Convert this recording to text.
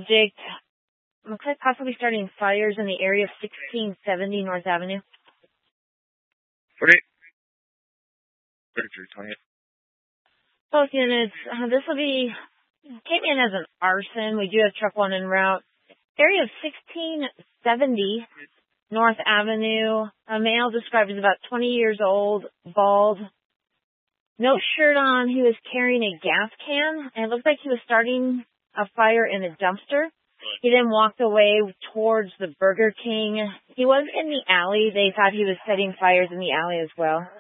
subject looks like possibly starting fires in the area of 1670 North Avenue. 48. 3328. Both units, this will be, came in as an arson. We do have truck 1 en route. Area of 1670 North Avenue. A male described as about 20 years old, bald, no shirt on. He was carrying a gas can, and it looked like he was starting a fire in a dumpster. He then walked away towards the Burger King. He was in the alley. They thought he was setting fires in the alley as well.